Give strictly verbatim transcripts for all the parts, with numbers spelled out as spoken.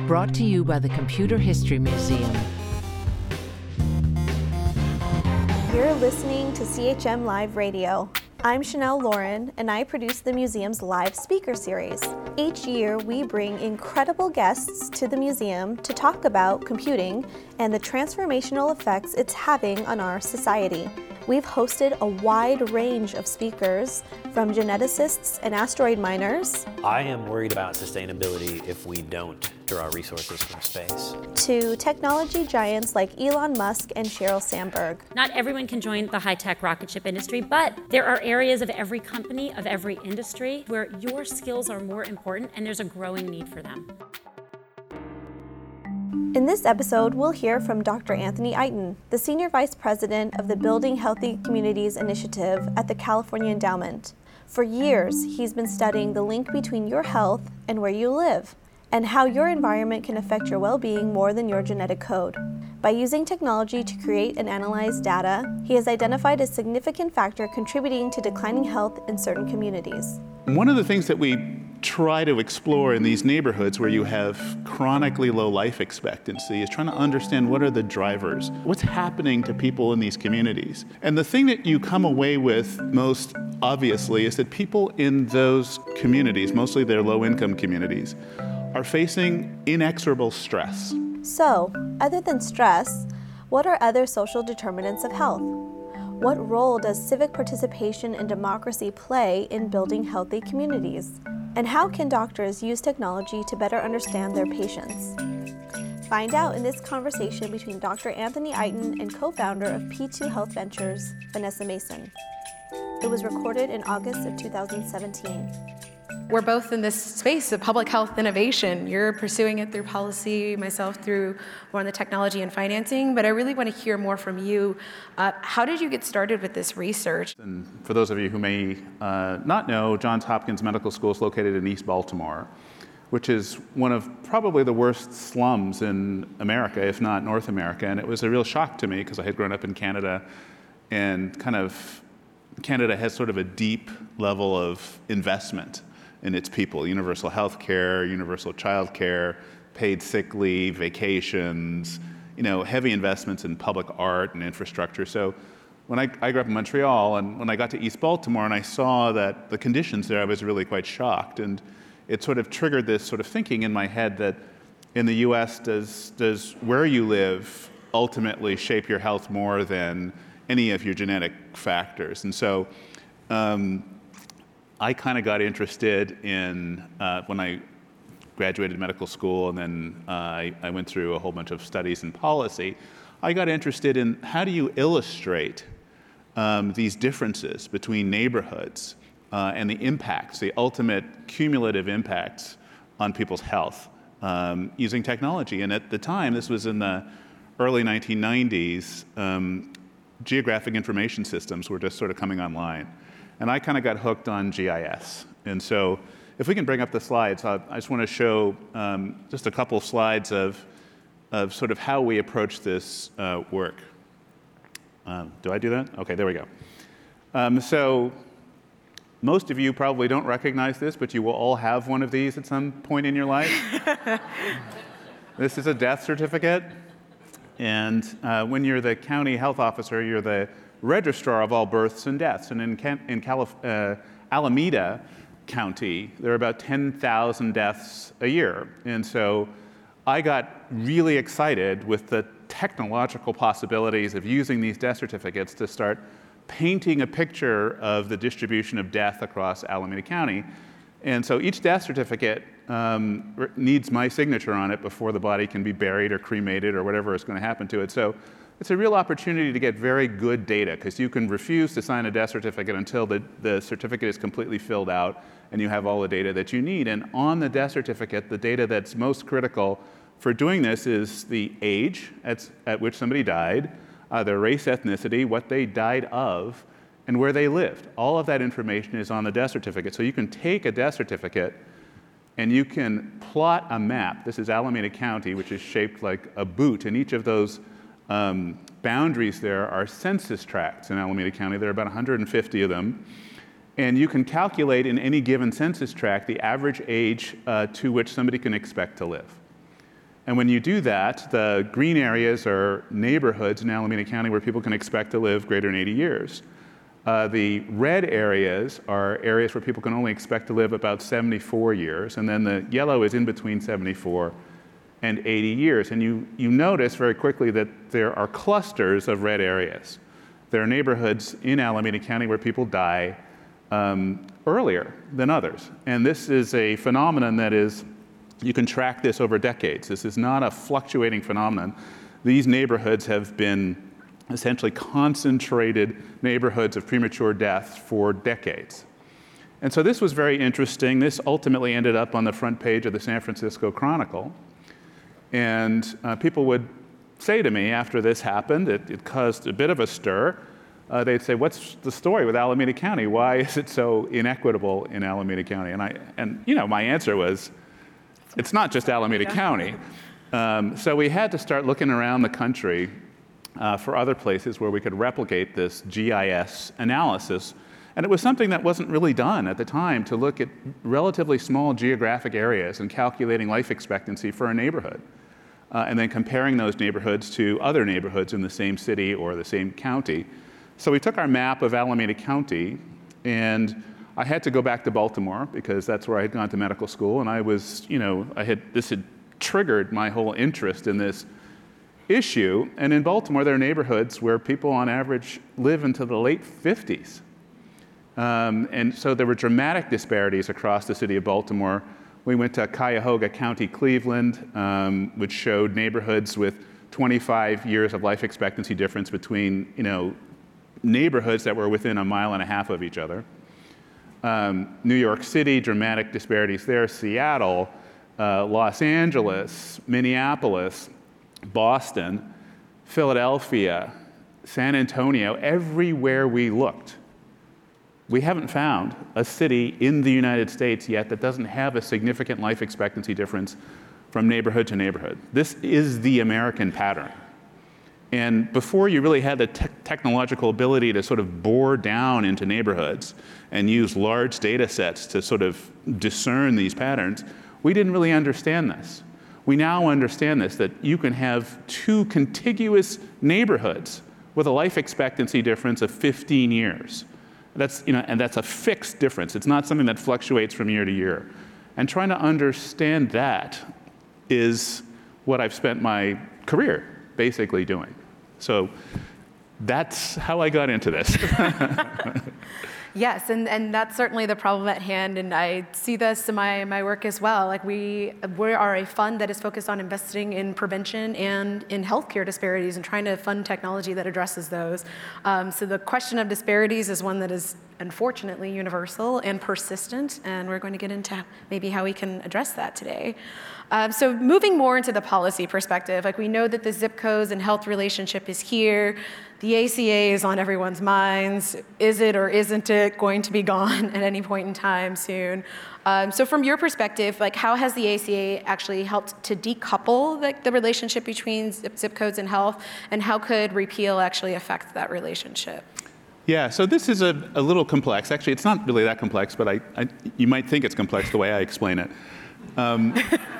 Brought to you by the Computer History Museum. You're listening to C H M Live Radio. I'm Chanel Lauren, and I produce the museum's live speaker series. Each year, we bring incredible guests to the museum to talk about computing and the transformational effects it's having on our society. We've hosted a wide range of speakers, from geneticists and asteroid miners. I am worried about sustainability if we don't draw resources from space. To technology giants like Elon Musk and Sheryl Sandberg. Not everyone can join the high-tech rocket ship industry, but there are areas of every company, of every industry, where your skills are more important and there's a growing need for them. In this episode, we'll hear from Doctor Anthony Eiton, the Senior Vice President of the Building Healthy Communities Initiative at the California Endowment. For years, he's been studying the link between your health and where you live, and how your environment can affect your well-being more than your genetic code. By using technology to create and analyze data, he has identified a significant factor contributing to declining health in certain communities. One of the things that we try to explore in these neighborhoods where you have chronically low life expectancy is trying to understand what are the drivers, what's happening to people in these communities. And the thing that you come away with most obviously is that people in those communities, mostly their low-income communities, are facing inexorable stress. So, other than stress, what are other social determinants of health? What role does civic participation and democracy play in building healthy communities? And how can doctors use technology to better understand their patients? Find out in this conversation between Doctor Anthony Eiton and co-founder of P two Health Ventures, Vanessa Mason. It was recorded in August of two thousand seventeen. We're both in this space of public health innovation. You're pursuing it through policy, myself through more on the technology and financing, but I really want to hear more from you. Uh, how did you get started with this research? And for those of you who may uh, not know, Johns Hopkins Medical School is located in East Baltimore, which is one of probably the worst slums in America, if not North America. And it was a real shock to me because I had grown up in Canada, and kind of Canada has sort of a deep level of investment in its people: universal health care, universal child care, paid sick leave, vacations, you know, heavy investments in public art and infrastructure. So when I, I grew up in Montreal, and when I got to East Baltimore and I saw that the conditions there, I was really quite shocked. And it sort of triggered this sort of thinking in my head that in the U S, does, does where you live ultimately shape your health more than any of your genetic factors? And so um, I kind of got interested in, uh, when I graduated medical school, and then uh, I, I went through a whole bunch of studies in policy, I got interested in how do you illustrate um, these differences between neighborhoods uh, and the impacts, the ultimate cumulative impacts on people's health um, using technology. And at the time, this was in the early nineteen nineties, um, geographic information systems were just sort of coming online. And I kind of got hooked on G I S. And so if we can bring up the slides, I, I just want to show um, just a couple slides of, of sort of how we approach this uh, work. Um, do I do that? Okay, there we go. Um, so most of you probably don't recognize this, but you will all have one of these at some point in your life. This is a death certificate. And uh, when you're the county health officer, you're the registrar of all births and deaths. And in, Can- in Calif- uh, Alameda County, there are about ten thousand deaths a year. And so I got really excited with the technological possibilities of using these death certificates to start painting a picture of the distribution of death across Alameda County. And so each death certificate um, needs my signature on it before the body can be buried or cremated or whatever is going to happen to it. So it's a real opportunity to get very good data, because you can refuse to sign a death certificate until the, the certificate is completely filled out and you have all the data that you need. And on the death certificate, the data that's most critical for doing this is the age at, at which somebody died, uh, their race, ethnicity, what they died of, and where they lived. All of that information is on the death certificate. So you can take a death certificate and you can plot a map. This is Alameda County, which is shaped like a boot, and each of those um, boundaries there are census tracts in Alameda County. There are about one hundred fifty of them. And you can calculate in any given census tract the average age uh, to which somebody can expect to live. And when you do that, the green areas are neighborhoods in Alameda County where people can expect to live greater than eighty years. Uh, the red areas are areas where people can only expect to live about seventy-four years, and then the yellow is in between seventy-four and eighty years. And you, you notice very quickly that there are clusters of red areas. There are neighborhoods in Alameda County where people die um, earlier than others. And this is a phenomenon that is, you can track this over decades. This is not a fluctuating phenomenon. These neighborhoods have been essentially concentrated neighborhoods of premature death for decades. And so this was very interesting. This ultimately ended up on the front page of the San Francisco Chronicle. And uh, people would say to me after this happened, it, it caused a bit of a stir. Uh, they'd say, what's the story with Alameda County? Why is it so inequitable in Alameda County? And, I, and you know, my answer was, it's not just Alameda County. Um, so we had to start looking around the country uh, for other places where we could replicate this G I S analysis. And it was something that wasn't really done at the time, to look at relatively small geographic areas and calculating life expectancy for a neighborhood. Uh, and then comparing those neighborhoods to other neighborhoods in the same city or the same county. So we took our map of Alameda County, and I had to go back to Baltimore because that's where I had gone to medical school, and I was, you know, I had, this had triggered my whole interest in this issue. And in Baltimore, there are neighborhoods where people on average live into the late fifties. Um, and so there were dramatic disparities across the city of Baltimore. We went to Cuyahoga County, Cleveland, um, which showed neighborhoods with twenty-five years of life expectancy difference between, you know, neighborhoods that were within a mile and a half of each other. Um, New York City, dramatic disparities there. Seattle, uh, Los Angeles, Minneapolis, Boston, Philadelphia, San Antonio, everywhere we looked. We haven't found a city in the United States yet that doesn't have a significant life expectancy difference from neighborhood to neighborhood. This is the American pattern. And before you really had the te- technological ability to sort of bore down into neighborhoods and use large data sets to sort of discern these patterns, we didn't really understand this. We now understand this, that you can have two contiguous neighborhoods with a life expectancy difference of fifteen years. That's, you know, and that's a fixed difference. It's not something that fluctuates from year to year. And trying to understand that is what I've spent my career basically doing. So that's how I got into this. Yes, and, and that's certainly the problem at hand, and I see this in my, my work as well. Like we, we are a fund that is focused on investing in prevention and in healthcare disparities and trying to fund technology that addresses those. Um, so the question of disparities is one that is unfortunately universal and persistent, and we're going to get into maybe how we can address that today. Um, so moving more into the policy perspective, like we know that the zip codes and health relationship is here. The A C A is on everyone's minds. Is it or isn't it going to be gone at any point in time soon? Um, so from your perspective, like how has the A C A actually helped to decouple the, the relationship between zip, zip codes and health, and how could repeal actually affect that relationship? Yeah, so this is a, a little complex. Actually, it's not really that complex, but I, I, you might think it's complex the way I explain it. Um,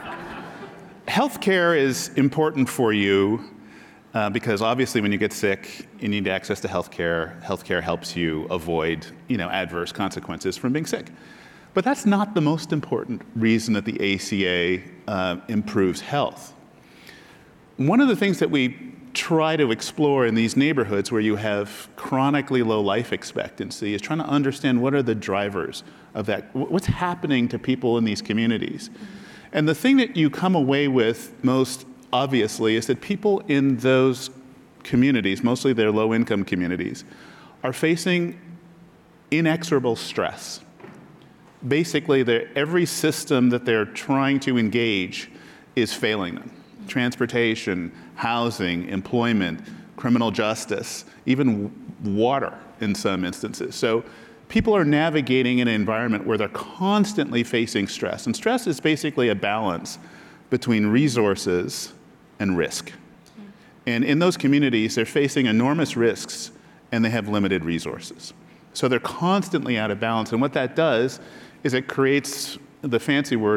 healthcare is important for you uh, because obviously when you get sick, you need access to healthcare. Healthcare helps you avoid, you know, adverse consequences from being sick. But that's not the most important reason that the A C A uh, improves health. One of the things that we try to explore in these neighborhoods where you have chronically low life expectancy is trying to understand what are the drivers of that, what's happening to people in these communities. Mm-hmm. And the thing that you come away with most obviously is that people in those communities, mostly their low-income communities, are facing inexorable stress. Basically, every system that they're trying to engage is failing them. Transportation, housing, employment, criminal justice, even water in some instances. So people are navigating an environment where they're constantly facing stress. And stress is basically a balance between resources and risk. And in those communities, they're facing enormous risks and they have limited resources. So they're constantly out of balance. And what that does is it creates the fancy word of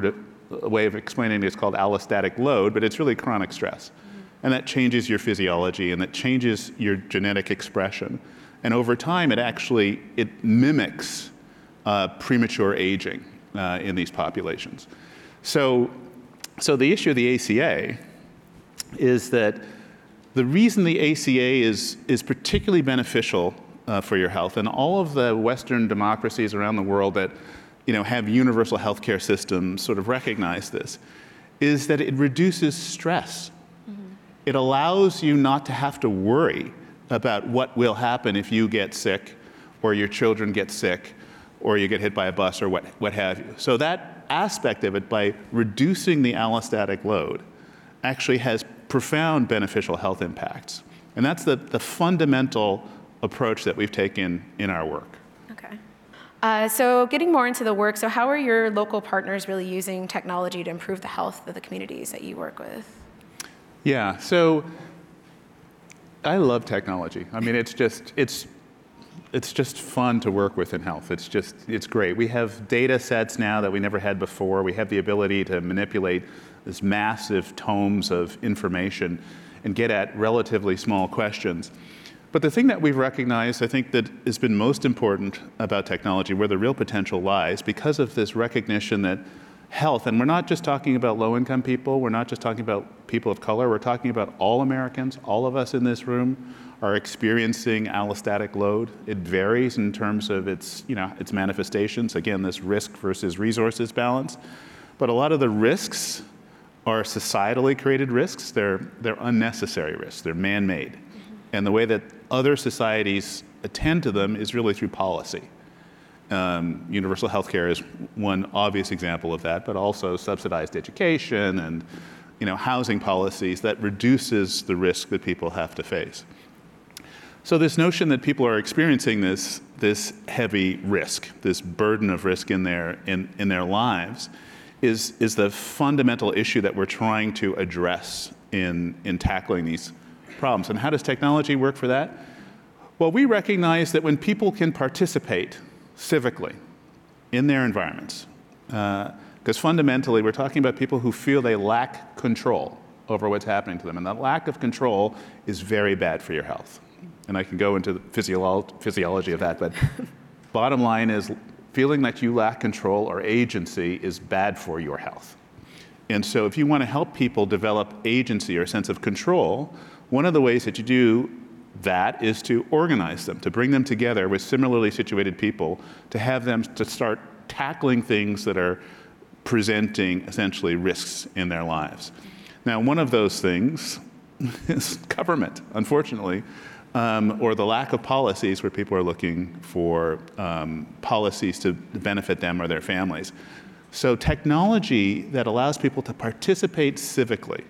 a way of explaining it is called allostatic load, but it's really chronic stress. Mm-hmm. And that changes your physiology and that changes your genetic expression. And over time, it actually, it mimics uh, premature aging uh, in these populations. So, so the issue of the A C A is that the reason the A C A is, is particularly beneficial uh, for your health, and all of the Western democracies around the world that you know, have universal healthcare systems sort of recognize this, is that it reduces stress. Mm-hmm. It allows you not to have to worry about what will happen if you get sick, or your children get sick, or you get hit by a bus, or what, what have you. So that aspect of it, by reducing the allostatic load, actually has profound beneficial health impacts. And that's the, the fundamental approach that we've taken in our work. Okay. Uh, so getting more into the work, so how are your local partners really using technology to improve the health of the communities that you work with? Yeah, so I love technology. I mean, it's just, it's, it's just fun to work with in health. It's just, it's great. We have data sets now that we never had before. We have the ability to manipulate this massive tomes of information and get at relatively small questions. But the thing that we've recognized, I think, that has been most important about technology, where the real potential lies, because of this recognition that health, and we're not just talking about low-income people, we're not just talking about people of color, we're talking about all Americans. All of us in this room are experiencing allostatic load. It varies in terms of its, you know, its manifestations. Again, this risk versus resources balance. But a lot of the risks are societally created risks. They're, they're unnecessary risks. They're man-made. Mm-hmm. And the way that other societies attend to them is really through policy. Um, universal health care is one obvious example of that, but also subsidized education and you know, housing policies that reduces the risk that people have to face. So this notion that people are experiencing this, this heavy risk, this burden of risk in their, in, in their lives, is, is the fundamental issue that we're trying to address in, in tackling these problems. And how does technology work for that? Well, we recognize that when people can participate civically in their environments, because uh, fundamentally we're talking about people who feel they lack control over what's happening to them, and that lack of control is very bad for your health. And I can go into the physiolo- physiology of that, but bottom line is feeling that you lack control or agency is bad for your health. And so if you want to help people develop agency or a sense of control, one of the ways that you do that is to organize them, to bring them together with similarly situated people, to have them to start tackling things that are presenting essentially risks in their lives. Now, one of those things is government, unfortunately, um, or the lack of policies where people are looking for um, policies to benefit them or their families. So technology that allows people to participate civically,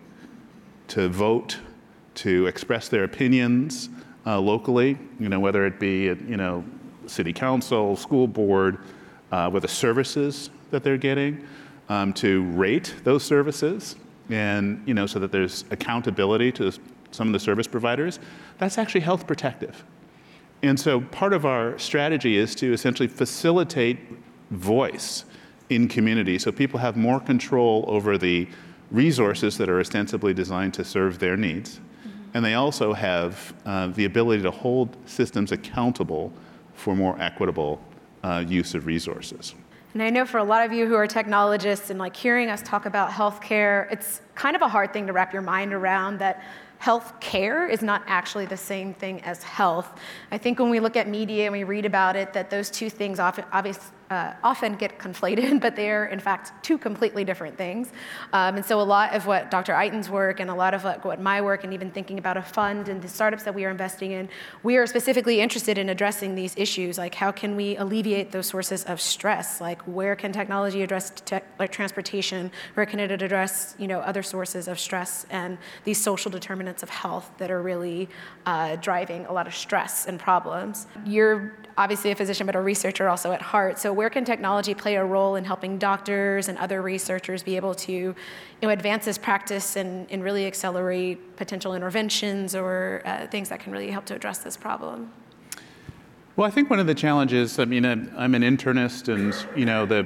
to vote, to express their opinions uh, locally, you know, whether it be at, you know, city council, school board, uh, with the services that they're getting, um, to rate those services, and you know, so that there's accountability to some of the service providers. That's actually health protective. And so part of our strategy is to essentially facilitate voice in communities so people have more control over the resources that are ostensibly designed to serve their needs. Mm-hmm. And they also have uh, the ability to hold systems accountable for more equitable uh, use of resources. And I know for a lot of you who are technologists and like hearing us talk about healthcare, it's kind of a hard thing to wrap your mind around that health care is not actually the same thing as health. I think when we look at media and we read about it, that those two things often, obviously, uh, often get conflated, but they are in fact two completely different things. Um, and so a lot of what Doctor Eiten's work and a lot of what, what my work, and even thinking about a fund and the startups that we are investing in, we are specifically interested in addressing these issues. Like, how can we alleviate those sources of stress? Like, where can technology address te- like transportation? Where can it address, you know, other sources of stress and these social determinants of health that are really uh, driving a lot of stress and problems? You're obviously a physician, but a researcher also at heart. So where can technology play a role in helping doctors and other researchers be able to, you know, advance this practice and, and really accelerate potential interventions or uh, things that can really help to address this problem? Well, I think one of the challenges, I mean, I'm an internist, and, you know, the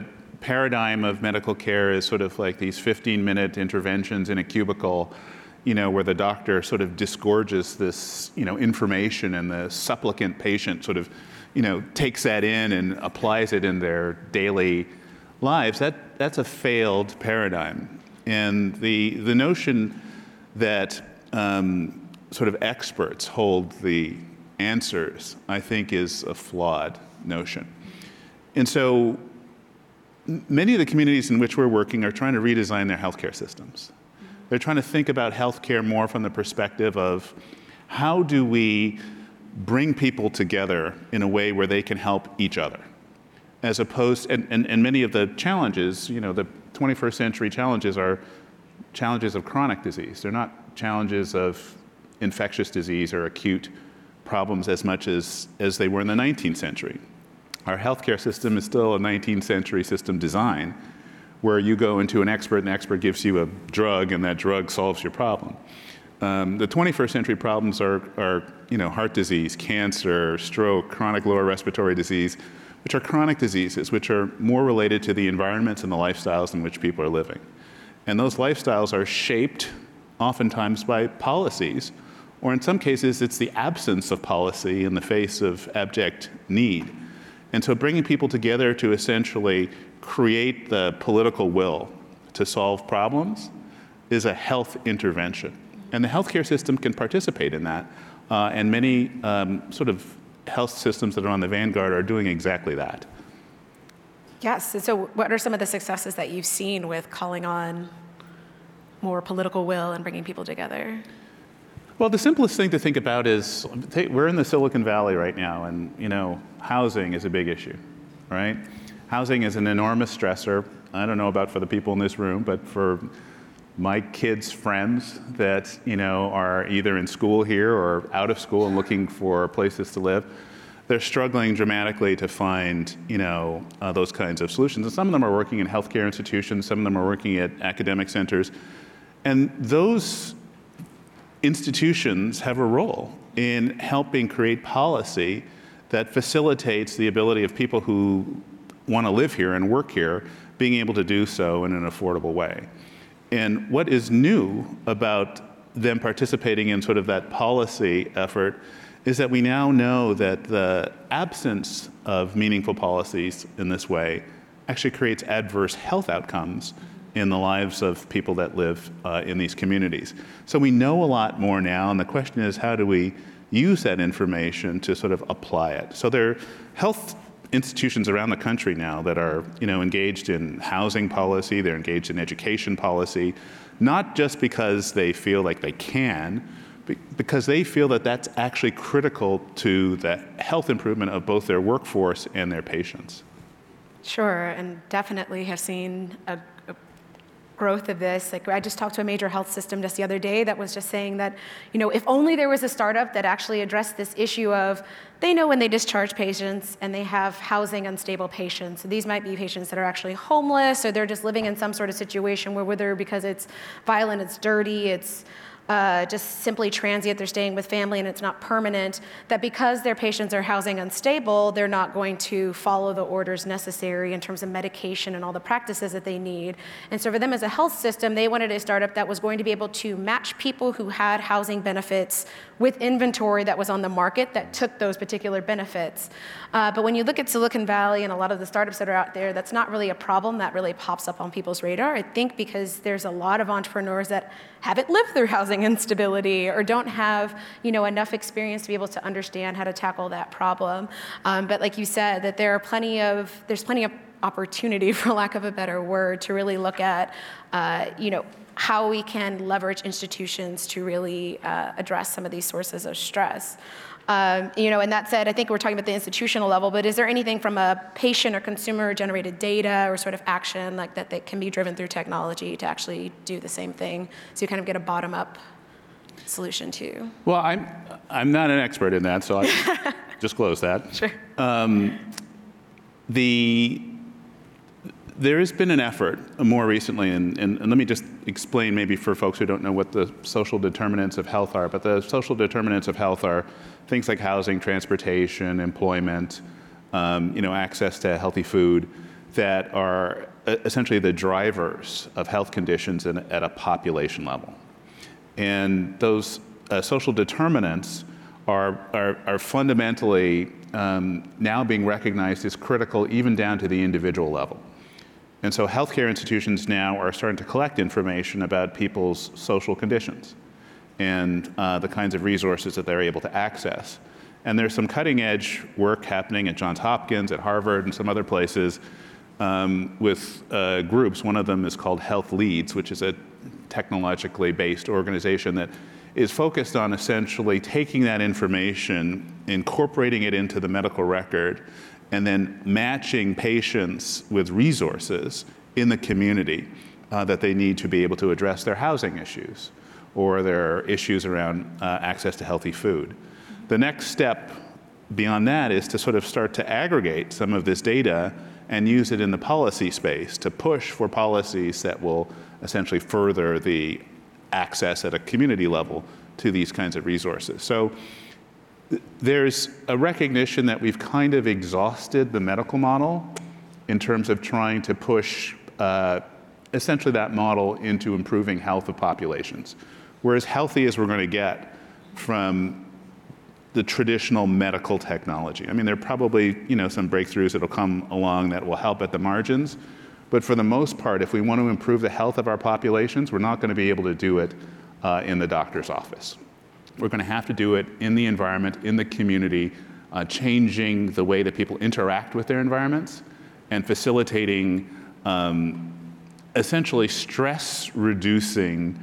paradigm of medical care is sort of like these fifteen-minute interventions in a cubicle, you know, where the doctor sort of disgorges this, you know, information, and the supplicant patient sort of, you know, takes that in and applies it in their daily lives. That that's a failed paradigm, and the the notion that um, sort of experts hold the answers, I think, is a flawed notion. And so many of the communities in which we're working are trying to redesign their healthcare systems. They're trying to think about healthcare more from the perspective of how do we bring people together in a way where they can help each other, as opposed, and, and, and many of the challenges, you know, the twenty-first century challenges are challenges of chronic disease. They're not challenges of infectious disease or acute problems as much as, as they were in the nineteenth century. Our healthcare system is still a nineteenth century system design, where you go into an expert and the expert gives you a drug and that drug solves your problem. Um, the twenty-first century problems are, are, you know, heart disease, cancer, stroke, chronic lower respiratory disease, which are chronic diseases, which are more related to the environments and the lifestyles in which people are living. And those lifestyles are shaped oftentimes by policies, or in some cases, it's the absence of policy in the face of abject need. And so bringing people together to essentially create the political will to solve problems is a health intervention. And the healthcare system can participate in that. Uh, and many um, sort of health systems that are on the vanguard are doing exactly that. Yes, so what are some of the successes that you've seen with calling on more political will and bringing people together? Well, the simplest thing to think about is, we're in the Silicon Valley right now, and, you know, housing is a big issue, right? Housing is an enormous stressor. I don't know about for the people in this room, but for my kids' friends that, you know, are either in school here or out of school and looking for places to live, they're struggling dramatically to find, you know, uh, those kinds of solutions. And some of them are working in healthcare institutions, some of them are working at academic centers. And those institutions have a role in helping create policy that facilitates the ability of people who want to live here and work here being able to do so in an affordable way. And what is new about them participating in sort of that policy effort is that we now know that the absence of meaningful policies in this way actually creates adverse health outcomes in the lives of people that live uh, in these communities. So we know a lot more now, and the question is, how do we use that information to sort of apply it? So there are health institutions around the country now that are, you know, engaged in housing policy, they're engaged in education policy, not just because they feel like they can, but because they feel that that's actually critical to the health improvement of both their workforce and their patients. Sure, and definitely have seen a, a growth of this. Like, I just talked to a major health system just the other day that was just saying that, you know, if only there was a startup that actually addressed this issue of, they know when they discharge patients and they have housing unstable patients. So these might be patients that are actually homeless, or they're just living in some sort of situation where whether because it's violent, it's dirty, it's Uh, just simply transient, they're staying with family and it's not permanent, that because their patients are housing unstable, they're not going to follow the orders necessary in terms of medication and all the practices that they need. And so for them as a health system, they wanted a startup that was going to be able to match people who had housing benefits with inventory that was on the market that took those particular benefits. Uh, but when you look at Silicon Valley and a lot of the startups that are out there, that's not really a problem that really pops up on people's radar. I think because there's a lot of entrepreneurs that haven't lived through housing instability or don't have, you know, enough experience to be able to understand how to tackle that problem. Um, but like you said, that there are plenty of, there's plenty of opportunity, for lack of a better word, to really look at, uh, you know, how we can leverage institutions to really uh, address some of these sources of stress. Um, you know, and that said, I think we're talking about the institutional level, but is there anything from a patient or consumer-generated data or sort of action like that that can be driven through technology to actually do the same thing, so you kind of get a bottom-up solution too? Well, I'm I'm not an expert in that, so I disclose that. Sure. Um, the there has been an effort more recently, and, and, and let me just explain maybe for folks who don't know what the social determinants of health are, but the social determinants of health are things like housing, transportation, employment, um, you know, access to healthy food that are essentially the drivers of health conditions in, at a population level. And those uh, social determinants are, are, are fundamentally um, now being recognized as critical even down to the individual level. And so healthcare institutions now are starting to collect information about people's social conditions and uh, the kinds of resources that they're able to access. And there's some cutting edge work happening at Johns Hopkins, at Harvard, and some other places um, with uh, groups. One of them is called Health Leads, which is a technologically based organization that is focused on essentially taking that information, incorporating it into the medical record, and then matching patients with resources in the community uh, that they need to be able to address their housing issues or their issues around uh, access to healthy food. The next step beyond that is to sort of start to aggregate some of this data and use it in the policy space to push for policies that will essentially further the access at a community level to these kinds of resources. So th- there's a recognition that we've kind of exhausted the medical model in terms of trying to push uh, essentially that model into improving health of populations. We're as healthy as we're going to get from the traditional medical technology. I mean, there are probably, you know, some breakthroughs that'll come along that will help at the margins, but for the most part, if we want to improve the health of our populations, we're not going to be able to do it uh, in the doctor's office. We're going to have to do it in the environment, in the community, uh, changing the way that people interact with their environments and facilitating um, essentially stress-reducing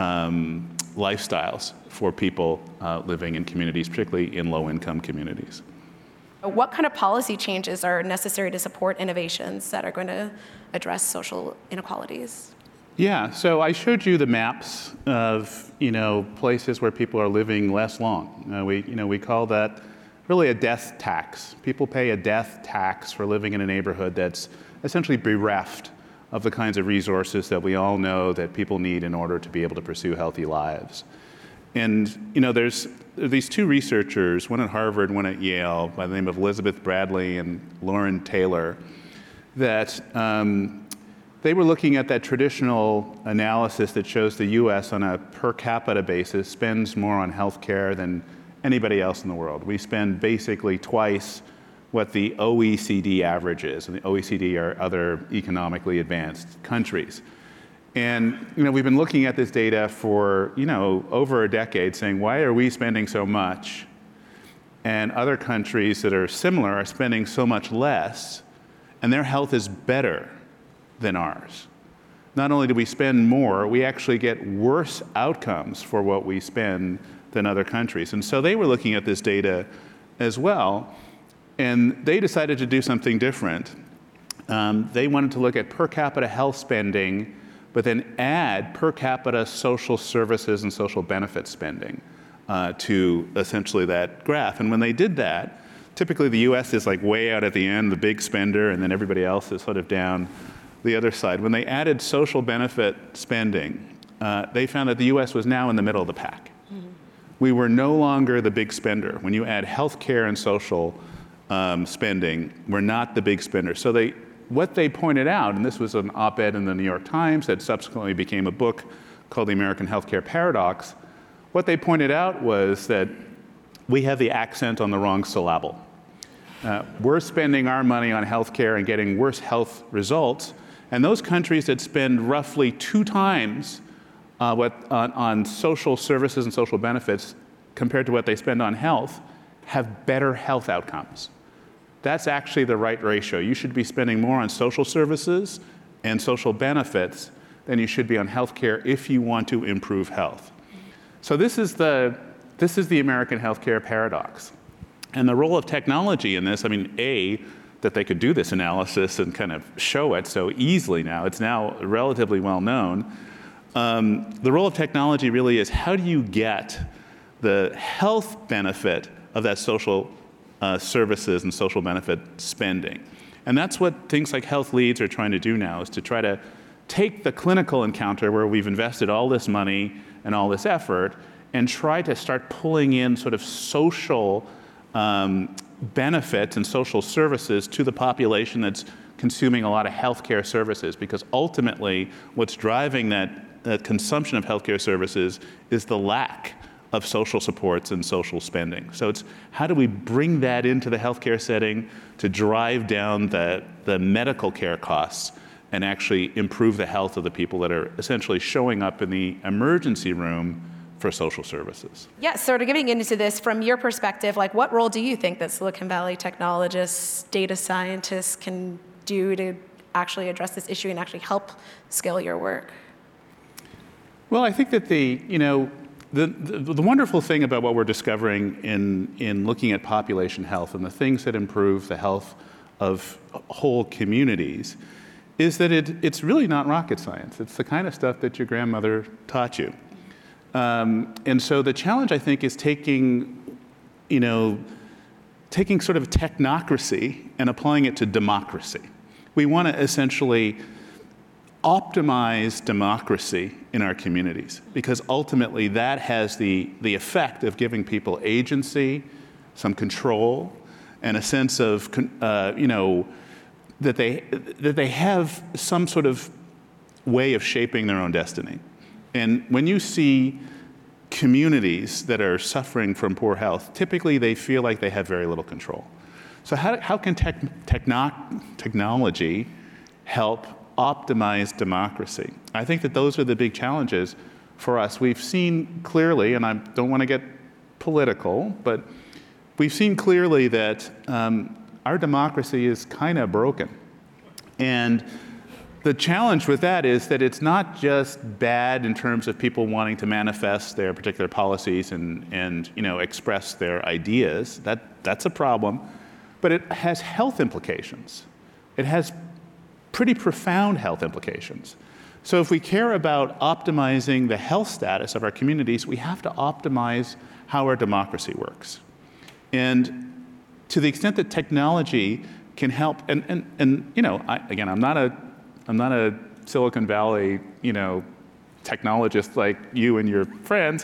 um, lifestyles for people uh, living in communities, particularly in low-income communities. What kind of policy changes are necessary to support innovations that are going to address social inequalities? Yeah, so I showed you the maps of, you know, places where people are living less long. Uh, we, you know, we call that really a death tax. People pay a death tax for living in a neighborhood that's essentially bereft of the kinds of resources that we all know that people need in order to be able to pursue healthy lives. And, you know, there's these two researchers, one at Harvard, one at Yale, by the name of Elizabeth Bradley and Lauren Taylor, that um, they were looking at that traditional analysis that shows the U S on a per capita basis spends more on healthcare than anybody else in the world. We spend basically twice what the O E C D average is, and the O E C D are other economically advanced countries. And, you know, we've been looking at this data for, you know, over a decade, saying, why are we spending so much? And other countries that are similar are spending so much less, and their health is better than ours. Not only do we spend more, we actually get worse outcomes for what we spend than other countries. And so they were looking at this data as well, and they decided to do something different. Um, they wanted to look at per capita health spending, but then add per capita social services and social benefit spending uh, to essentially that graph. And when they did that, typically the U S is like way out at the end, the big spender, and then everybody else is sort of down the other side. When they added social benefit spending, uh, they found that the U S was now in the middle of the pack. Mm-hmm. We were no longer the big spender. When you add healthcare and social um, spending, we're not the big spender. So they What they pointed out, and this was an op-ed in the New York Times that subsequently became a book called The American Healthcare Paradox, what they pointed out was that we have the accent on the wrong syllable. Uh, we're spending our money on healthcare and getting worse health results, and those countries that spend roughly two times uh, what on, on social services and social benefits compared to what they spend on health have better health outcomes. That's actually the right ratio. You should be spending more on social services and social benefits than you should be on healthcare if you want to improve health. So this is the this is the American healthcare paradox. And the role of technology in this, I mean, A, that they could do this analysis and kind of show it so easily now, it's now relatively well known. Um, the role of technology really is, how do you get the health benefit of that social Uh, services and social benefit spending? And that's what things like Health Leads are trying to do now, is to try to take the clinical encounter where we've invested all this money and all this effort and try to start pulling in sort of social um, benefits and social services to the population that's consuming a lot of healthcare services, because ultimately what's driving that, that consumption of healthcare services is the lack of social supports and social spending. So it's how do we bring that into the healthcare setting to drive down the, the medical care costs and actually improve the health of the people that are essentially showing up in the emergency room for social services. Yeah, sort of getting into this from your perspective, like what role do you think that Silicon Valley technologists, data scientists can do to actually address this issue and actually help scale your work? Well, I think that the, you know, the, the, the wonderful thing about what we're discovering in, in looking at population health and the things that improve the health of whole communities is that it, it's really not rocket science. It's the kind of stuff that your grandmother taught you. Um, and so the challenge, I think, is taking, you know, taking sort of technocracy and applying it to democracy. We want to essentially optimize democracy in our communities, because ultimately that has the, the effect of giving people agency, some control, and a sense of, uh, you know, that they, that they have some sort of way of shaping their own destiny. And when you see communities that are suffering from poor health, typically they feel like they have very little control. So how, how can tech, techno, technology help optimize democracy? I think that those are the big challenges for us. We've seen clearly, and I don't want to get political, but we've seen clearly that um, our democracy is kind of broken. And the challenge with that is that it's not just bad in terms of people wanting to manifest their particular policies and, and you know, express their ideas. That, that's a problem. But it has health implications. It has pretty profound health implications. So if we care about optimizing the health status of our communities, we have to optimize how our democracy works. And to the extent that technology can help, and, and, and you know, I, again, I'm not a I'm not a Silicon Valley, you know, technologist like you and your friends,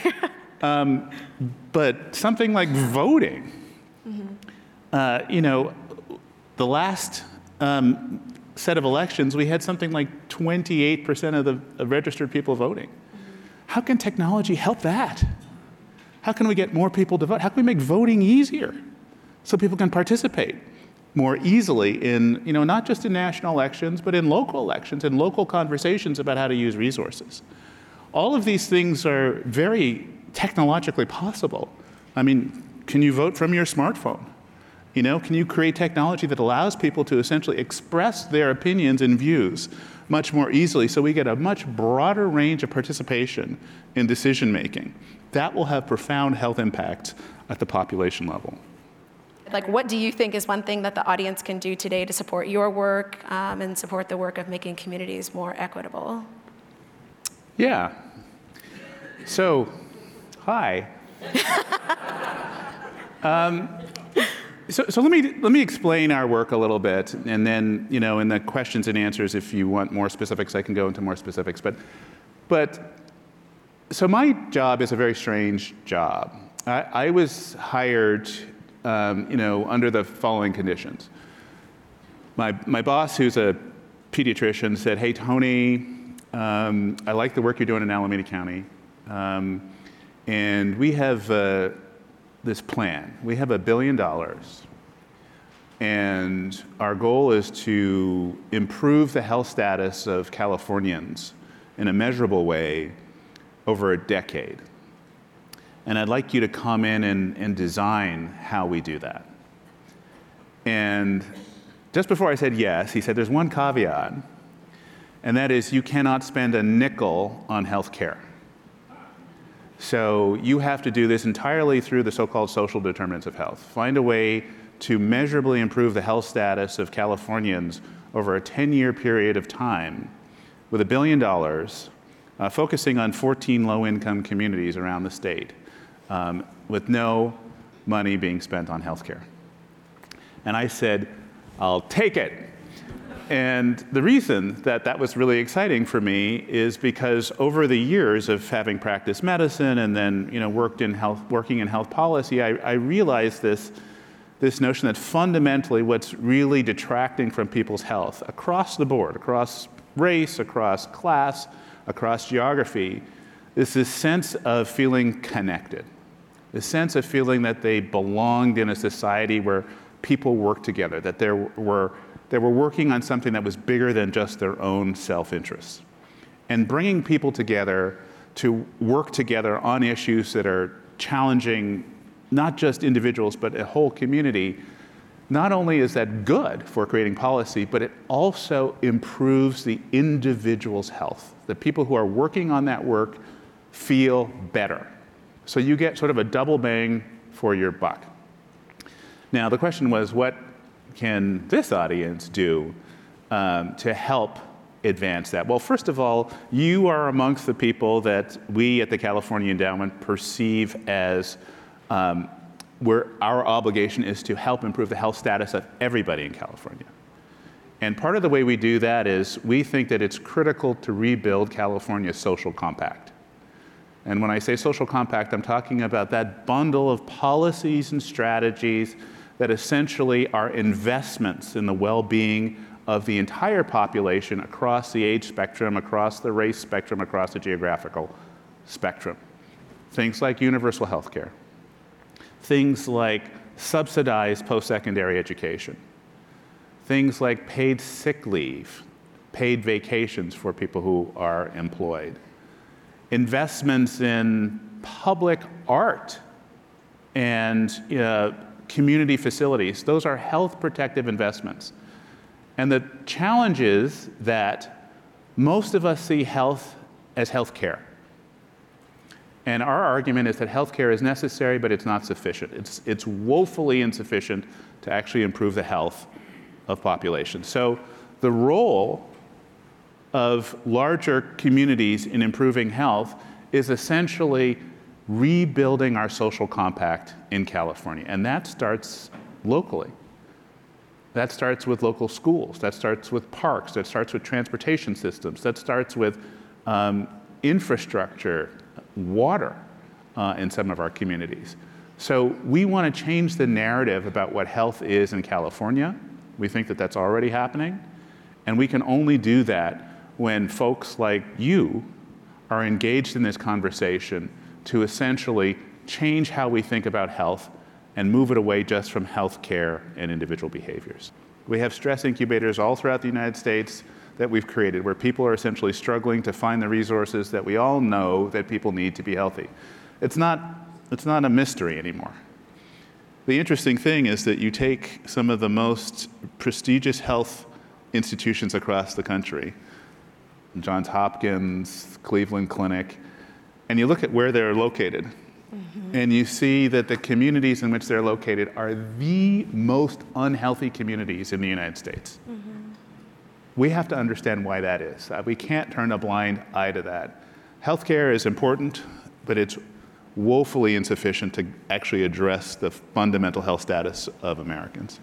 um, but something like voting. Mm-hmm. uh, you know, the last um, set of elections, we had something like twenty-eight percent of the of registered people voting. Mm-hmm. How can technology help that? How can we get more people to vote? How can we make voting easier so people can participate more easily in, you know, not just in national elections, but in local elections and local conversations about how to use resources? All of these things are very technologically possible. I mean, can you vote from your smartphone? You know, can you create technology that allows people to essentially express their opinions and views much more easily so we get a much broader range of participation in decision making? That will have profound health impacts at the population level. Like, what do you think is one thing that the audience can do today to support your work um, and support the work of making communities more equitable? Yeah. So, hi. um, so, so let me let me explain our work a little bit, and then, you know, in the questions and answers, if you want more specifics, I can go into more specifics. But, but, so my job is a very strange job. I, I was hired. Um, you know, under the following conditions. My, my boss, who's a pediatrician, said, hey, Tony, um, I like the work you're doing in Alameda County. Um, and we have uh, this plan. We have a billion dollars. And our goal is to improve the health status of Californians in a measurable way over a decade. And I'd like you to come in and, and design how we do that. And just before I said yes, he said, there's one caveat, and that is you cannot spend a nickel on health care. So you have to do this entirely through the so-called social determinants of health. Find a way to measurably improve the health status of Californians over a ten-year period of time with a billion dollars, uh, focusing on fourteen low-income communities around the state. Um, with no money being spent on healthcare. And I said, I'll take it. And the reason that that was really exciting for me is because over the years of having practiced medicine and then, you know, worked in health, working in health policy, I, I realized this, this notion that fundamentally what's really detracting from people's health across the board, across race, across class, across geography, is this sense of feeling connected, the sense of feeling that they belonged in a society where people work together, that there were, they were working on something that was bigger than just their own self-interests. And bringing people together to work together on issues that are challenging not just individuals, but a whole community, not only is that good for creating policy, but it also improves the individual's health. The people who are working on that work feel better. So you get sort of a double bang for your buck. Now, the question was, what can this audience do um, to help advance that? Well, first of all, you are amongst the people that we at the California Endowment perceive as um, where our obligation is to help improve the health status of everybody in California. And part of the way we do that is we think that it's critical to rebuild California's social compact. And when I say social compact, I'm talking about that bundle of policies and strategies that essentially are investments in the well-being of the entire population across the age spectrum, across the race spectrum, across the geographical spectrum. Things like universal health care. Things like subsidized post-secondary education. Things like paid sick leave, paid vacations for people who are employed. Investments in public art and uh, community facilities. Those are health protective investments. And the challenge is that most of us see health as health care. And our argument is that health care is necessary, but it's not sufficient. It's, it's woefully insufficient to actually improve the health of populations. So the role of larger communities in improving health is essentially rebuilding our social compact in California. And that starts locally. That starts with local schools. That starts with parks. That starts with transportation systems. That starts with um, infrastructure, water uh, in some of our communities. So we want to change the narrative about what health is in California. We think that that's already happening. And we can only do that when folks like you are engaged in this conversation to essentially change how we think about health and move it away just from health care and individual behaviors. We have stress incubators all throughout the United States that we've created where people are essentially struggling to find the resources that we all know that people need to be healthy. It's not, it's not a mystery anymore. The interesting thing is that you take some of the most prestigious health institutions across the country, Johns Hopkins, Cleveland Clinic, and you look at where they're located, mm-hmm. and you see that the communities in which they're located are the most unhealthy communities in the United States. Mm-hmm. We have to understand why that is. Uh, we can't turn a blind eye to that. Healthcare is important, but it's woefully insufficient to actually address the fundamental health status of Americans.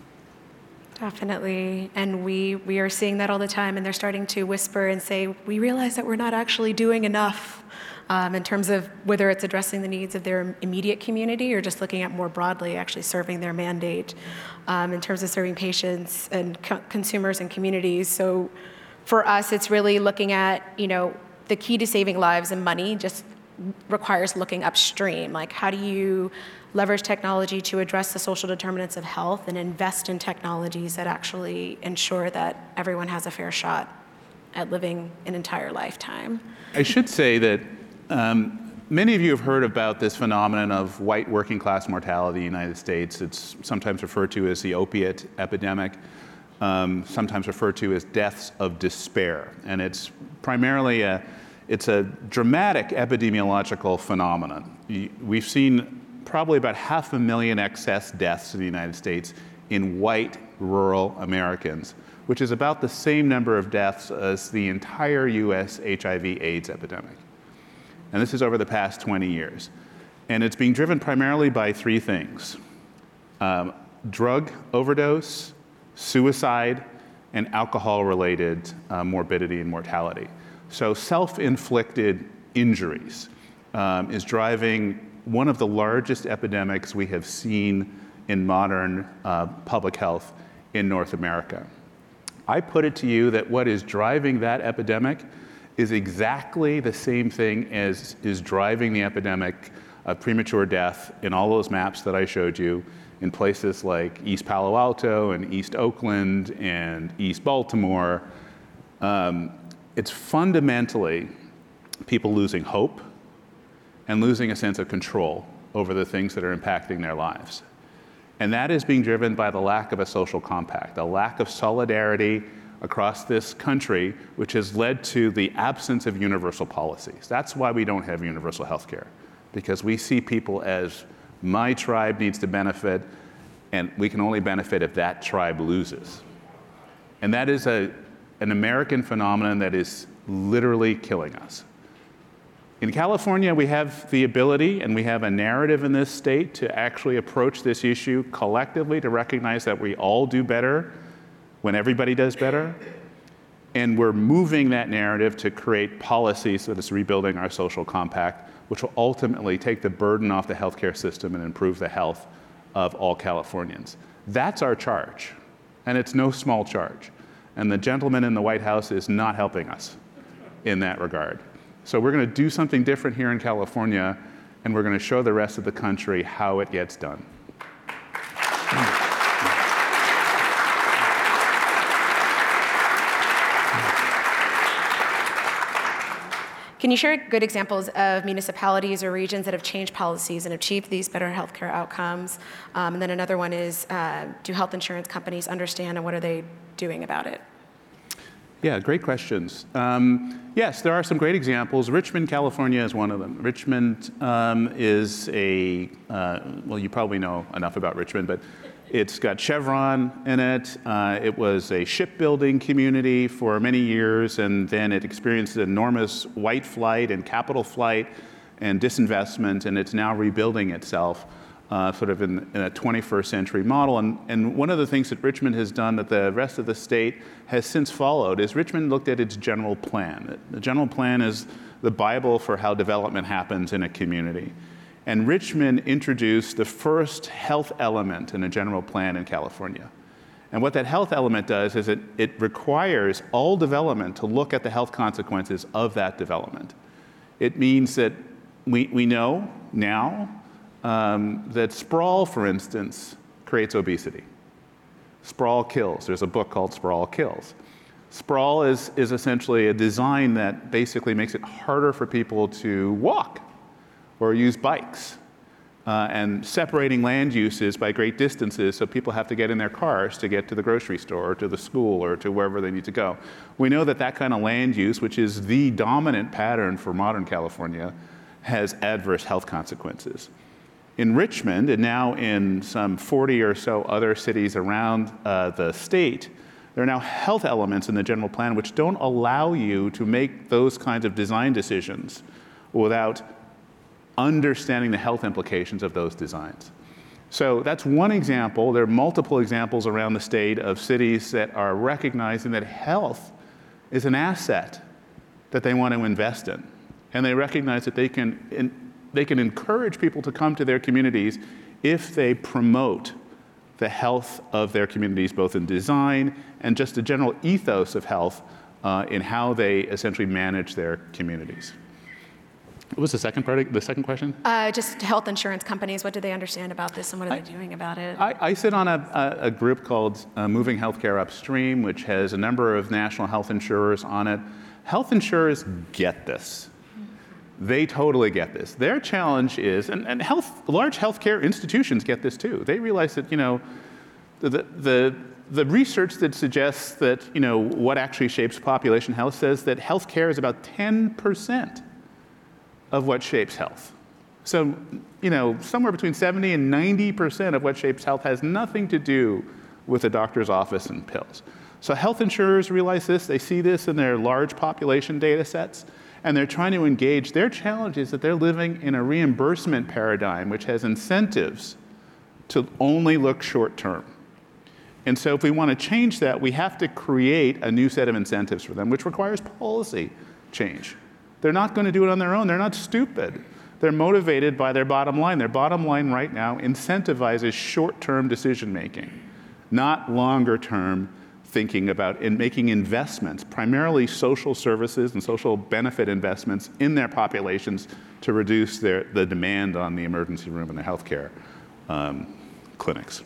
Definitely, and we, we are seeing that all the time, and they're starting to whisper and say, we realize that we're not actually doing enough um, in terms of whether it's addressing the needs of their immediate community or just looking at more broadly actually serving their mandate um, in terms of serving patients and co- consumers and communities. So for us, it's really looking at, you know, the key to saving lives and money just requires looking upstream. Like, how do you leverage technology to address the social determinants of health and invest in technologies that actually ensure that everyone has a fair shot at living an entire lifetime? I should say that um, many of you have heard about this phenomenon of white working class mortality in the United States. It's sometimes referred to as the opiate epidemic, um, sometimes referred to as deaths of despair. And it's primarily a It's a dramatic epidemiological phenomenon. We've seen probably about half a million excess deaths in the United States in white rural Americans, which is about the same number of deaths as the entire U S H I V AIDS epidemic. And this is over the past twenty years. And it's being driven primarily by three things: um, drug overdose, suicide, and alcohol-related uh, morbidity and mortality. So self-inflicted injuries um, is driving one of the largest epidemics we have seen in modern uh, public health in North America. I put it to you that what is driving that epidemic is exactly the same thing as is driving the epidemic of premature death in all those maps that I showed you in places like East Palo Alto and East Oakland and East Baltimore. Um, it's fundamentally people losing hope and losing a sense of control over the things that are impacting their lives. And that is being driven by the lack of a social compact, a lack of solidarity across this country, which has led to the absence of universal policies. That's why we don't have universal health care, because we see people as my tribe needs to benefit, and we can only benefit if that tribe loses. And that is a, an American phenomenon that is literally killing us. In California, we have the ability and we have a narrative in this state to actually approach this issue collectively, to recognize that we all do better when everybody does better. And we're moving that narrative to create policies that is rebuilding our social compact, which will ultimately take the burden off the healthcare system and improve the health of all Californians. That's our charge, and it's no small charge. And the gentleman in the White House is not helping us in that regard. So we're going to do something different here in California, and we're going to show the rest of the country how it gets done. Can you share good examples of municipalities or regions that have changed policies and achieved these better healthcare outcomes? Um, and then another one is, uh, do health insurance companies understand, and what are they doing about it? Yeah, great questions. Um, yes, there are some great examples. Richmond, California is one of them. Richmond um, is a, uh, well, you probably know enough about Richmond, but it's got Chevron in it. Uh, it was a shipbuilding community for many years, and then it experienced enormous white flight and capital flight and disinvestment, and it's now rebuilding itself uh, sort of in, in a twenty-first century model. And, and one of the things that Richmond has done that the rest of the state has since followed is Richmond looked at its general plan. The general plan is the Bible for how development happens in a community. And Richmond introduced the first health element in a general plan in California. And what that health element does is it, it requires all development to look at the health consequences of that development. It means that we, we know now um, that sprawl, for instance, creates obesity. Sprawl kills. There's a book called Sprawl Kills. Sprawl is, is essentially a design that basically makes it harder for people to walk or use bikes, uh, and separating land uses by great distances, so people have to get in their cars to get to the grocery store or to the school or to wherever they need to go. We know that that kind of land use, which is the dominant pattern for modern California, has adverse health consequences. In Richmond, and now in some forty or so other cities around uh, the state, there are now health elements in the general plan which don't allow you to make those kinds of design decisions without understanding the health implications of those designs. So that's one example. There are multiple examples around the state of cities that are recognizing that health is an asset that they want to invest in. And they recognize that they can, in, they can encourage people to come to their communities if they promote the health of their communities, both in design and just a general ethos of health uh, in how they essentially manage their communities. What was the second part of the second question? Uh, just health insurance companies, what do they understand about this, and what are I, they doing about it? I, I sit on a, a, a group called uh, Moving Healthcare Upstream, which has a number of national health insurers on it. Health insurers get this. They totally get this. Their challenge is, and, and health, large healthcare institutions get this too. They realize that, you know, the, the, the research that suggests that, you know, what actually shapes population health says that healthcare is about ten percent of what shapes health. So, you know, somewhere between seventy and ninety percent of what shapes health has nothing to do with a doctor's office and pills. So health insurers realize this, they see this in their large population data sets, and they're trying to engage. Their challenge is that they're living in a reimbursement paradigm which has incentives to only look short term. And so if we want to change that, we have to create a new set of incentives for them, which requires policy change. They're not going to do it on their own. They're not stupid. They're motivated by their bottom line. Their bottom line right now incentivizes short-term decision-making, not longer-term thinking about and making investments, primarily social services and social benefit investments in their populations to reduce their, the demand on the emergency room and the healthcare um, clinics.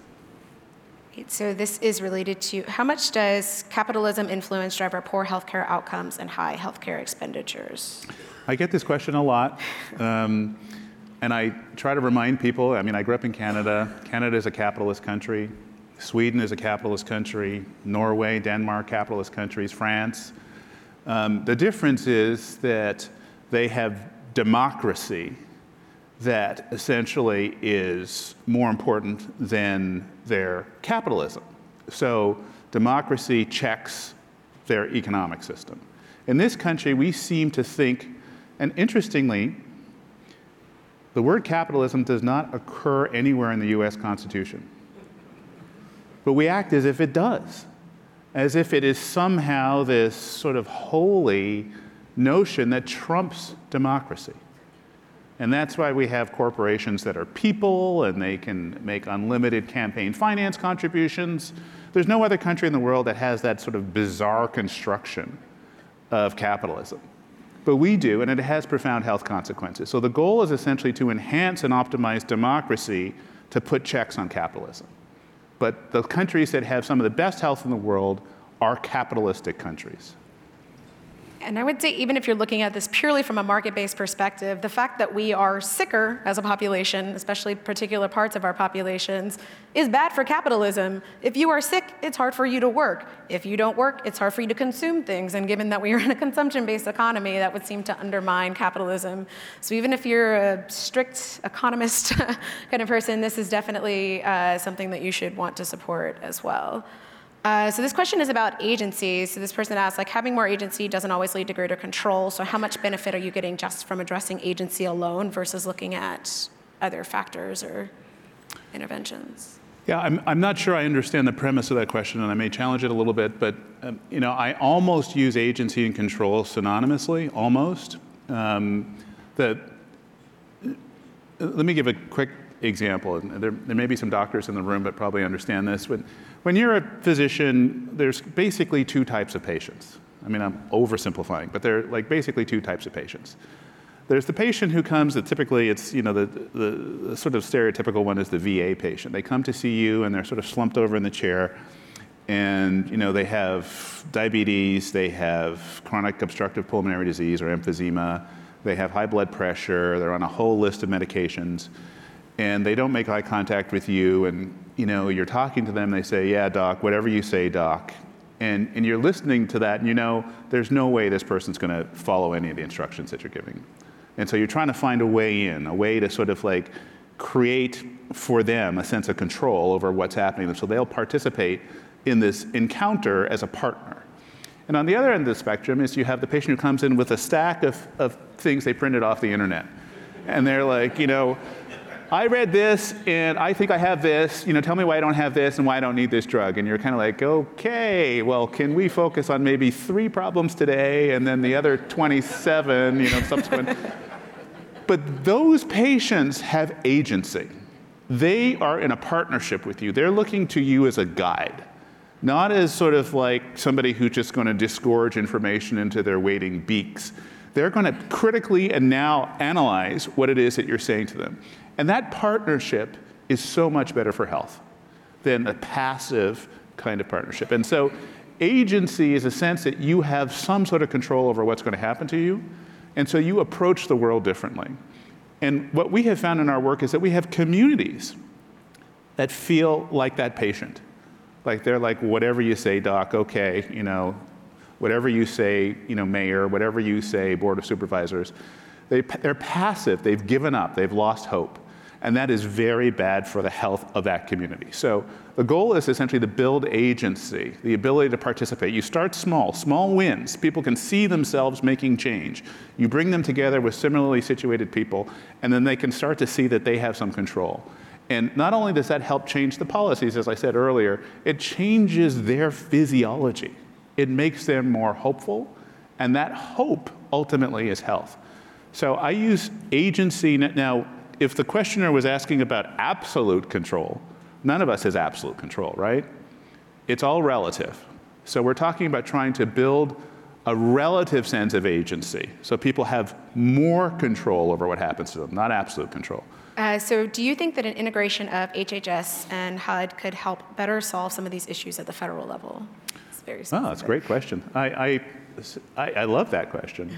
So this is related to how much does capitalism influence drive our poor healthcare outcomes and high healthcare expenditures? I get this question a lot, um, and I try to remind people, I mean, I grew up in Canada. Canada is a capitalist country. Sweden is a capitalist country. Norway, Denmark, capitalist countries. France. Um, the difference is that they have democracy that essentially is more important than their capitalism. So democracy checks their economic system. In this country, we seem to think, and interestingly, the word capitalism does not occur anywhere in the U S Constitution. But we act as if it does, as if it is somehow this sort of holy notion that trumps democracy. And that's why we have corporations that are people, and they can make unlimited campaign finance contributions. There's no other country in the world that has that sort of bizarre construction of capitalism. But we do, and it has profound health consequences. So the goal is essentially to enhance and optimize democracy to put checks on capitalism. But the countries that have some of the best health in the world are capitalistic countries. And I would say, even if you're looking at this purely from a market-based perspective, the fact that we are sicker as a population, especially particular parts of our populations, is bad for capitalism. If you are sick, it's hard for you to work. If you don't work, it's hard for you to consume things. And given that we are in a consumption-based economy, that would seem to undermine capitalism. So even if you're a strict economist kind of person, this is definitely uh, something that you should want to support as well. Uh, so this question is about agency. So this person asks, like, having more agency doesn't always lead to greater control. So how much benefit are you getting just from addressing agency alone versus looking at other factors or interventions? Yeah, I'm, I'm not sure I understand the premise of that question, and I may challenge it a little bit, but um, you know, I almost use agency and control synonymously, almost. Um, the, let me give a quick example. There, there may be some doctors in the room that probably understand this. When, when you're a physician, there's basically two types of patients. I mean, I'm oversimplifying, but there are like basically two types of patients. There's the patient who comes, that typically it's, you know, the, the, the sort of stereotypical one is the V A patient. They come to see you and they're sort of slumped over in the chair, and you know, they have diabetes, they have chronic obstructive pulmonary disease or emphysema, they have high blood pressure, they're on a whole list of medications, and they don't make eye contact with you, and you know, you're talking to them, they say, yeah, doc, whatever you say, doc. And, and you're listening to that, and you know, there's no way this person's gonna follow any of the instructions that you're giving. And so you're trying to find a way in, a way to sort of like create for them a sense of control over what's happening, so they'll participate in this encounter as a partner. And on the other end of the spectrum is you have the patient who comes in with a stack of, of things they printed off the internet. And they're like, you know, I read this, and I think I have this, you know, tell me why I don't have this and why I don't need this drug. And you're kind of like, okay, well, can we focus on maybe three problems today and then the other twenty-seven, you know, subsequent. But those patients have agency. They are in a partnership with you. They're looking to you as a guide, not as sort of like somebody who's just going to disgorge information into their waiting beaks. They're going to critically and now analyze what it is that you're saying to them. And that partnership is so much better for health than a passive kind of partnership. And so agency is a sense that you have some sort of control over what's going to happen to you. And so you approach the world differently. And what we have found in our work is that we have communities that feel like that patient. Like they're like, whatever you say, doc, okay, you know, whatever you say, you know, mayor, whatever you say, board of supervisors. They, they're passive, they've given up, they've lost hope. And that is very bad for the health of that community. So the goal is essentially to build agency, the ability to participate. You start small, small wins. People can see themselves making change. You bring them together with similarly situated people, and then they can start to see that they have some control. And not only does that help change the policies, as I said earlier, it changes their physiology. It makes them more hopeful, and that hope ultimately is health. So I use agency. Now, if the questioner was asking about absolute control, none of us has absolute control, right? It's all relative. So we're talking about trying to build a relative sense of agency, so people have more control over what happens to them, not absolute control. Uh, so do you think that an integration of H H S and H U D could help better solve some of these issues at the federal level? It's very specific. Oh, that's a great question. I, I, I, I love that question.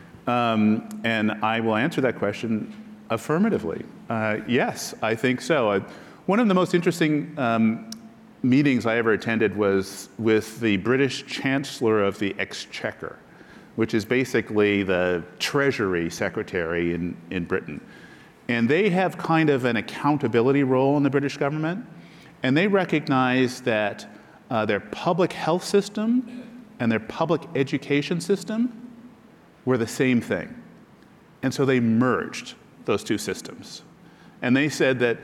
Um, and I will answer that question affirmatively. Uh, yes, I think so. Uh, one of the most interesting um, meetings I ever attended was with the British Chancellor of the Exchequer, which is basically the Treasury Secretary in, in Britain. And they have kind of an accountability role in the British government. And they recognize that uh, their public health system and their public education system were the same thing. And so they merged those two systems. And they said that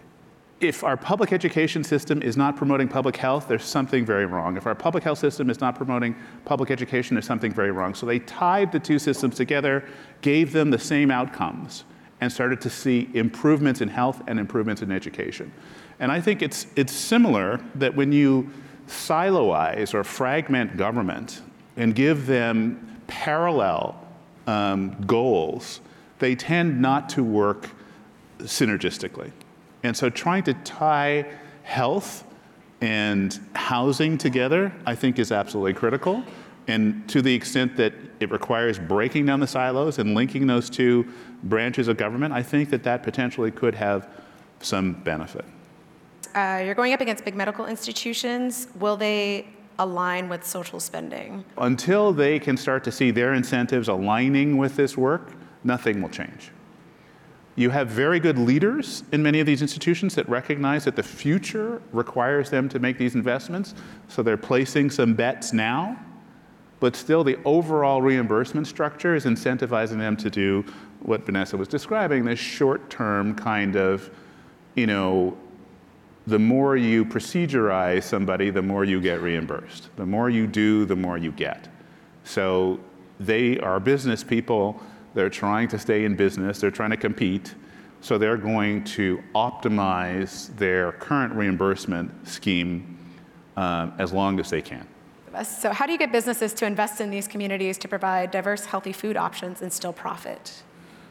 if our public education system is not promoting public health, there's something very wrong. If our public health system is not promoting public education, there's something very wrong. So they tied the two systems together, gave them the same outcomes, and started to see improvements in health and improvements in education. And I think it's, it's similar that when you siloize or fragment government and give them parallel um, goals, they tend not to work synergistically. And so trying to tie health and housing together, I think, is absolutely critical. And to the extent that it requires breaking down the silos and linking those two branches of government, I think that that potentially could have some benefit. Uh, you're going up against big medical institutions. Will they align with social spending? Until they can start to see their incentives aligning with this work, nothing will change. You have very good leaders in many of these institutions that recognize that the future requires them to make these investments, so they're placing some bets now, but still the overall reimbursement structure is incentivizing them to do what Vanessa was describing, this short-term kind of, you know, the more you procedurize somebody, the more you get reimbursed. The more you do, the more you get. So they are business people. They're trying to stay in business. They're trying to compete. So they're going to optimize their current reimbursement scheme uh, as long as they can. So how do you get businesses to invest in these communities to provide diverse, healthy food options and still profit?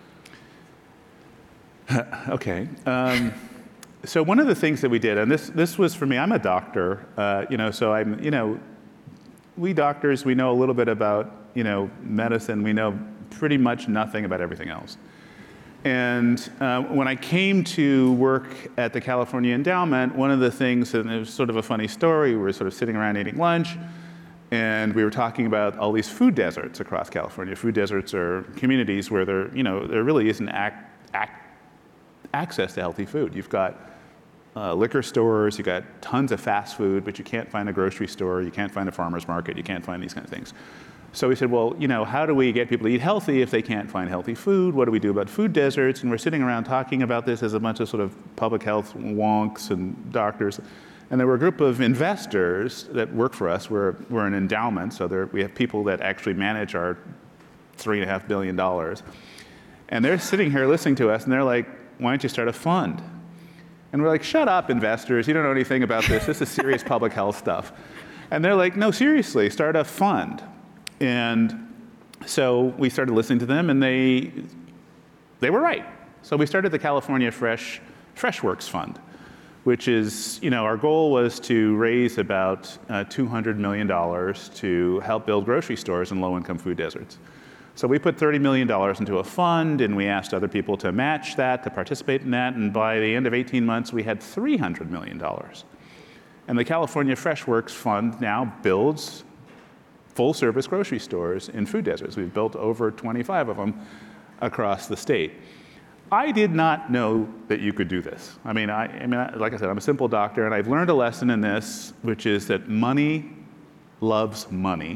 Okay. Um, so one of the things that we did, and this this was for me, I'm a doctor, uh, you know, so I'm, you know, we doctors, we know a little bit about, you know, medicine. We know pretty much nothing about everything else. And uh, when I came to work at the California Endowment, one of the things, and it was sort of a funny story, we were sort of sitting around eating lunch, and we were talking about all these food deserts across California. Food deserts are communities where there, you know, there really isn't ac ac access to healthy food. You've got uh, liquor stores, you've got tons of fast food, but you can't find a grocery store, you can't find a farmer's market, you can't find these kinds of things. So we said, well, you know, how do we get people to eat healthy if they can't find healthy food? What do we do about food deserts? And we're sitting around talking about this as a bunch of sort of public health wonks and doctors. And there were a group of investors that work for us. We're, we're an endowment, so there, we have people that actually manage our three and a half billion dollars. And they're sitting here listening to us, and they're like, why don't you start a fund? And we're like, shut up, investors. You don't know anything about this. This is serious public health stuff. And they're like, no, seriously, start a fund. And so we started listening to them, and they they were right. So we started the California Fresh FreshWorks Fund, which is, you know, our goal was to raise about uh, two hundred million dollars to help build grocery stores in low-income food deserts. So we put thirty million dollars into a fund, and we asked other people to match that, to participate in that, and by the end of eighteen months, we had three hundred million dollars. And the California FreshWorks Fund now builds full-service grocery stores in food deserts. We've built over twenty-five of them across the state. I did not know that you could do this. I mean, I, I mean, like I said, I'm a simple doctor, and I've learned a lesson in this, which is that money loves money.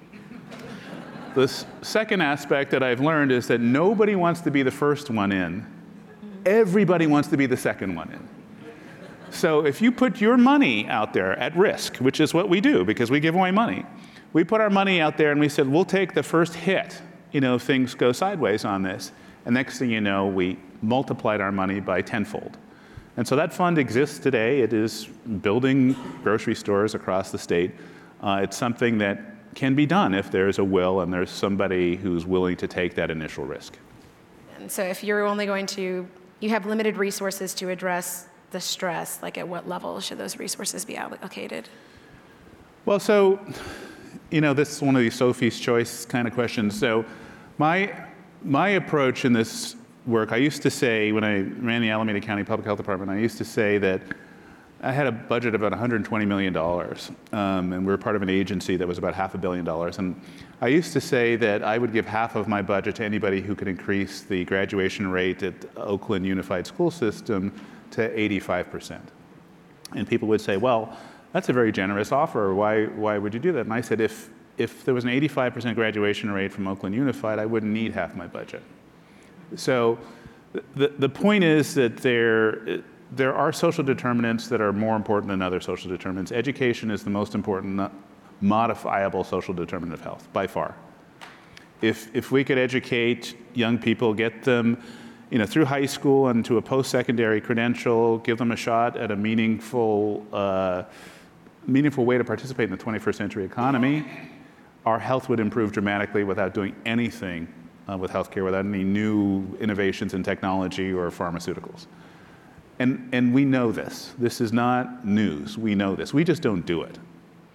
The second aspect that I've learned is that nobody wants to be the first one in. Everybody wants to be the second one in. So if you put your money out there at risk, which is what we do because we give away money, we put our money out there and we said, we'll take the first hit you know, things go sideways on this. And next thing you know, we multiplied our money by tenfold. And so that fund exists today. It is building grocery stores across the state. Uh, it's something that can be done if there's a will and there's somebody who's willing to take that initial risk. And so if you're only going to, you have limited resources to address the stress, like at what level should those resources be allocated? Well, so, you know, this is one of these Sophie's Choice kind of questions. So my, my approach in this work, I used to say, when I ran the Alameda County Public Health Department, I used to say that I had a budget of about one hundred twenty million dollars, um, and we we're part of an agency that was about half a billion dollars. And I used to say that I would give half of my budget to anybody who could increase the graduation rate at Oakland Unified School System to eighty-five percent. And people would say, well, that's a very generous offer. Why, why would you do that? And I said, if, if there was an eighty-five percent graduation rate from Oakland Unified, I wouldn't need half my budget. So the, the point is that there, there are social determinants that are more important than other social determinants. Education is the most important modifiable social determinant of health, by far. If, if we could educate young people, get them you know, through high school and to a post-secondary credential, give them a shot at a meaningful, uh, meaningful way to participate in the twenty-first century economy, our health would improve dramatically without doing anything uh, with healthcare, without any new innovations in technology or pharmaceuticals. And, and we know this. This is not news. We know this. We just don't do it.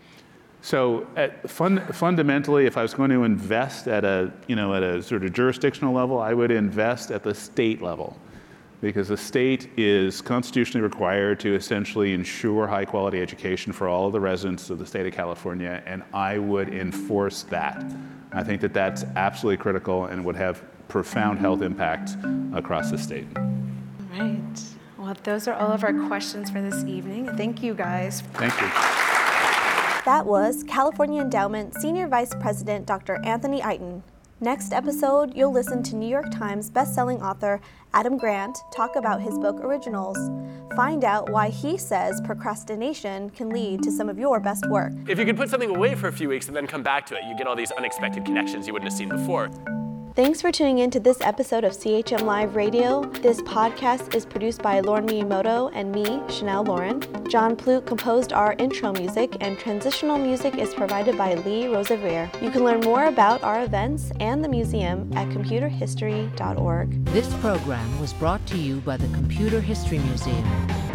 So at fun, fundamentally, if I was going to invest at a, you know, at a sort of jurisdictional level, I would invest at the state level, because the state is constitutionally required to essentially ensure high-quality education for all of the residents of the state of California, and I would enforce that. I think that that's absolutely critical and would have profound health impact across the state. All right. Well, those are all of our questions for this evening. Thank you, guys. Thank you. That was California Endowment Senior Vice President Doctor Anthony Iton. Next episode, you'll listen to New York Times bestselling author Adam Grant talk about his book Originals. Find out why he says procrastination can lead to some of your best work. If you could put something away for a few weeks and then come back to it, you get all these unexpected connections you wouldn't have seen before. Thanks for tuning in to this episode of C H M Live Radio. This podcast is produced by Lauren Miyamoto and me, Chanel Lauren. John Plute composed our intro music, and transitional music is provided by Lee Rosevere. You can learn more about our events and the museum at computer history dot org. This program was brought to you by the Computer History Museum.